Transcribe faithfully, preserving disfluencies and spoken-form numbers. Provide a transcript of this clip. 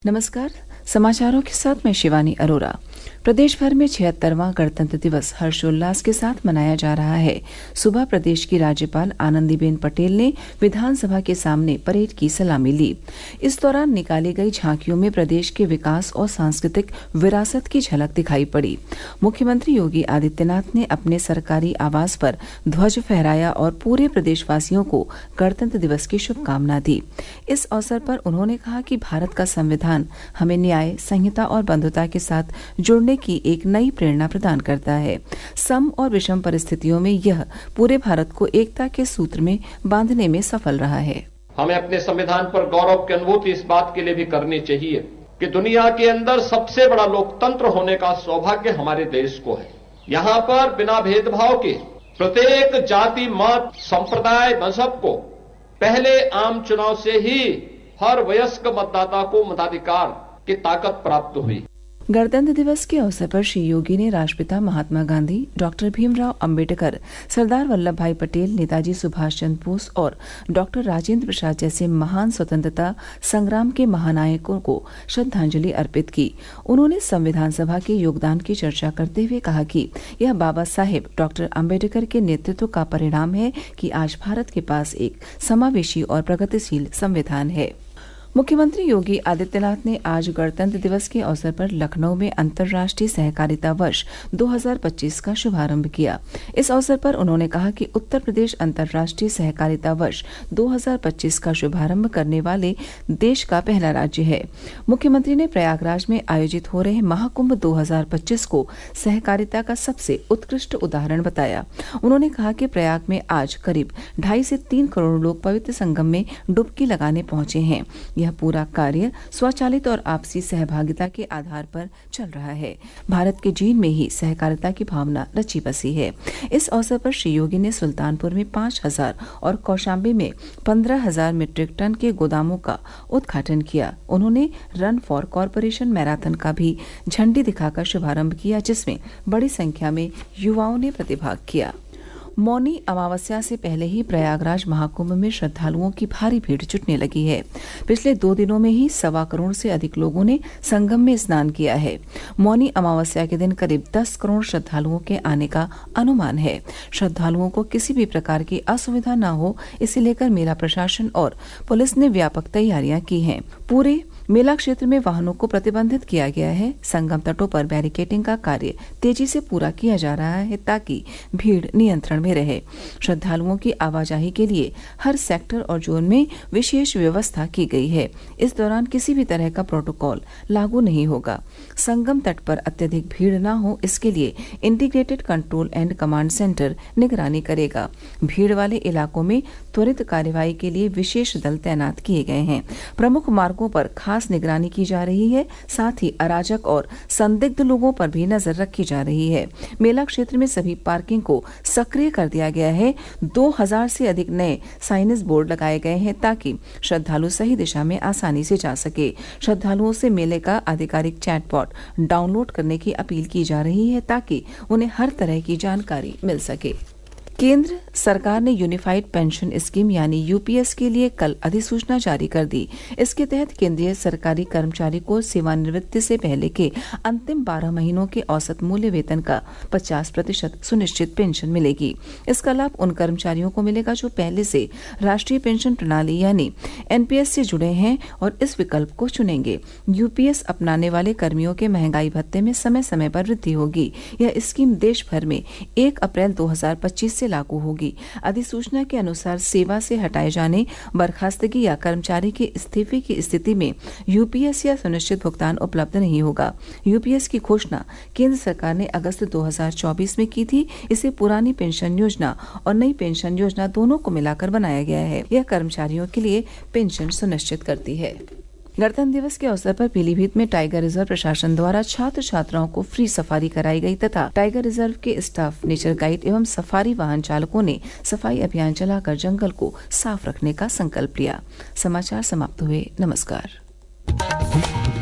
नमस्कार। समाचारों के साथ मैं शिवानी अरोरा। प्रदेश भर में छिहत्तरवां गणतंत्र दिवस हर्षोल्लास के साथ मनाया जा रहा है। सुबह प्रदेश की राज्यपाल आनंदीबेन पटेल ने विधानसभा के सामने परेड की सलामी ली। इस दौरान निकाली गई झांकियों में प्रदेश के विकास और सांस्कृतिक विरासत की झलक दिखाई पड़ी। मुख्यमंत्री योगी आदित्यनाथ ने अपने सरकारी आवास पर ध्वज फहराया और पूरे प्रदेशवासियों को गणतंत्र दिवस की शुभकामना दी। इस अवसर पर उन्होंने कहा कि भारत का संविधान हमें न्याय, संहिता और बंधुता के साथ जुड़ने की एक नई प्रेरणा प्रदान करता है। सम और विषम परिस्थितियों में यह पूरे भारत को एकता के सूत्र में बांधने में सफल रहा है। हमें अपने संविधान पर गौरव की अनुभूति इस बात के लिए भी करनी चाहिए कि दुनिया के अंदर सबसे बड़ा लोकतंत्र होने का सौभाग्य हमारे देश को है। यहाँ पर बिना भेदभाव के प्रत्येक जाति, मत, संप्रदाय, मजहब को पहले आम चुनाव से ही हर वयस्क मतदाता को मताधिकार की ताकत प्राप्त हुई। गणतंत्र दिवस के अवसर पर श्री योगी ने राष्ट्रपिता महात्मा गांधी, डॉक्टर भीमराव अंबेडकर, सरदार वल्लभ भाई पटेल, नेताजी सुभाष चंद्र बोस और डॉक्टर राजेंद्र प्रसाद जैसे महान स्वतंत्रता संग्राम के महानायकों को श्रद्धांजलि अर्पित की। उन्होंने संविधान सभा के योगदान की चर्चा करते हुए कहा कि यह बाबा साहेब डॉक्टर अंबेडकर के नेतृत्व का परिणाम है कि आज भारत के पास एक समावेशी और प्रगतिशील संविधान है। मुख्यमंत्री योगी आदित्यनाथ ने आज गणतंत्र दिवस के अवसर पर लखनऊ में अंतर्राष्ट्रीय सहकारिता वर्ष दो हज़ार पच्चीस का शुभारंभ किया। इस अवसर पर उन्होंने कहा कि उत्तर प्रदेश अंतर्राष्ट्रीय सहकारिता वर्ष दो हज़ार पच्चीस का शुभारंभ करने वाले देश का पहला राज्य है। मुख्यमंत्री ने प्रयागराज में आयोजित हो रहे महाकुंभ दो हज़ार पच्चीस को सहकारिता का सबसे उत्कृष्ट उदाहरण बताया। उन्होंने कहा कि प्रयाग में आज करीब ढाई से तीन करोड़ लोग पवित्र संगम में डुबकी लगाने पहुंचे हैं। यह पूरा कार्य स्वचालित और आपसी सहभागिता के आधार पर चल रहा है। भारत के जीन में ही सहकारिता की भावना रची बसी है। इस अवसर पर श्री योगी ने सुल्तानपुर में पांच हजार और कौशाम्बी में पंद्रह हजार मीट्रिक टन के गोदामों का उद्घाटन किया। उन्होंने रन फॉर कॉरपोरेशन मैराथन का भी झंडी दिखाकर शुभारंभ किया, जिसमें बड़ी संख्या में युवाओं ने प्रतिभाग किया। मौनी अमावस्या से पहले ही प्रयागराज महाकुंभ में श्रद्धालुओं की भारी भीड़ जुटने लगी है। पिछले दो दिनों में ही सवा करोड़ से अधिक लोगों ने संगम में स्नान किया है। मौनी अमावस्या के दिन करीब दस करोड़ श्रद्धालुओं के आने का अनुमान है। श्रद्धालुओं को किसी भी प्रकार की असुविधा न हो, इसे लेकर मेला प्रशासन और पुलिस ने व्यापक तैयारियां की हैं। पूरे मेला क्षेत्र में वाहनों को प्रतिबंधित किया गया है। संगम तटों पर बैरिकेडिंग का कार्य तेजी से पूरा किया जा रहा है ताकि भीड़ नियंत्रण में रहे। श्रद्धालुओं की आवाजाही के लिए हर सेक्टर और जोन में विशेष व्यवस्था की गई है। इस दौरान किसी भी तरह का प्रोटोकॉल लागू नहीं होगा। संगम तट पर अत्यधिक भीड़ न हो, इसके लिए integrated control and command centre निगरानी करेगा। भीड़ वाले इलाकों में त्वरित कार्यवाही के लिए विशेष दल तैनात किए गए हैं। प्रमुख मार्गों पर खास निगरानी की जा रही है। साथ ही अराजक और संदिग्ध लोगों पर भी नजर रखी जा रही है। मेला क्षेत्र में सभी पार्किंग को सक्रिय कर दिया गया है। दो हजार से अधिक नए साइनेज बोर्ड लगाए गए हैं ताकि श्रद्धालु सही दिशा में आसानी से जा सके। श्रद्धालुओं से मेले का आधिकारिक चैटबॉट डाउनलोड करने की अपील की जा रही है ताकि उन्हें हर तरह की जानकारी मिल सके। केंद्र सरकार ने यूनिफाइड पेंशन स्कीम यानी यूपीएस के लिए कल अधिसूचना जारी कर दी। इसके तहत केंद्रीय सरकारी कर्मचारी को सेवानिवृत्ति से पहले के अंतिम बारह महीनों के औसत मूल्य वेतन का पचास प्रतिशत सुनिश्चित पेंशन मिलेगी। इसका लाभ उन कर्मचारियों को मिलेगा जो पहले से राष्ट्रीय पेंशन प्रणाली यानी एनपीएस से जुड़े हैं और इस विकल्प को चुनेंगे। यूपीएस अपनाने वाले कर्मियों के महंगाई भत्ते में समय समय पर वृद्धि होगी। यह स्कीम देश भर में एक अप्रैल दो हजार पच्चीस से लागू होगी। अधिसूचना के अनुसार सेवा से हटाए जाने, बर्खास्तगी या कर्मचारी के इस्तीफे की स्थिति में यूपीएस या सुनिश्चित भुगतान उपलब्ध नहीं होगा। यूपीएस की घोषणा केंद्र सरकार ने अगस्त दो हज़ार चौबीस में की थी। इसे पुरानी पेंशन योजना और नई पेंशन योजना दोनों को मिलाकर बनाया गया है। यह कर्मचारियों के लिए पेंशन सुनिश्चित करती है। गणतंत्र दिवस के अवसर पर पीलीभीत में टाइगर रिजर्व प्रशासन द्वारा छात्र छात्राओं को फ्री सफारी कराई गई तथा टाइगर रिजर्व के स्टाफ, नेचर गाइड एवं सफारी वाहन चालकों ने सफाई अभियान चलाकर जंगल को साफ रखने का संकल्प लिया। समाचार समाप्त हुए। नमस्कार।